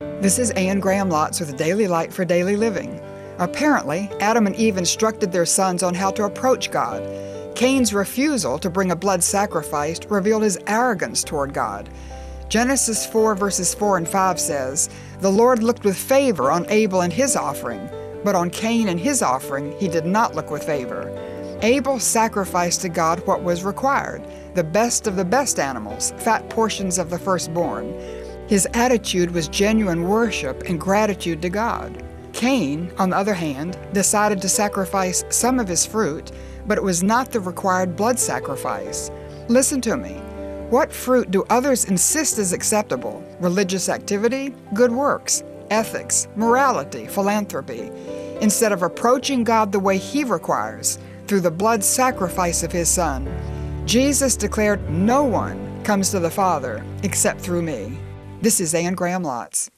This is Anne Graham Lotz with Daily Light for Daily Living. Apparently, Adam and Eve instructed their sons on how to approach God. Cain's refusal to bring a blood sacrifice revealed his arrogance toward God. Genesis 4 verses 4 and 5 says, "The Lord looked with favor on Abel and his offering, but on Cain and his offering he did not look with favor." Abel sacrificed to God what was required, the best of the best animals, fat portions of the firstborn. His attitude was genuine worship and gratitude to God. Cain, on the other hand, decided to sacrifice some of his fruit, but it was not the required blood sacrifice. Listen to me. What fruit do others insist is acceptable? Religious activity, good works, ethics, morality, philanthropy, instead of approaching God the way He requires, through the blood sacrifice of His Son. Jesus declared, "No one comes to the Father except through me." This is Anne Graham Lotz.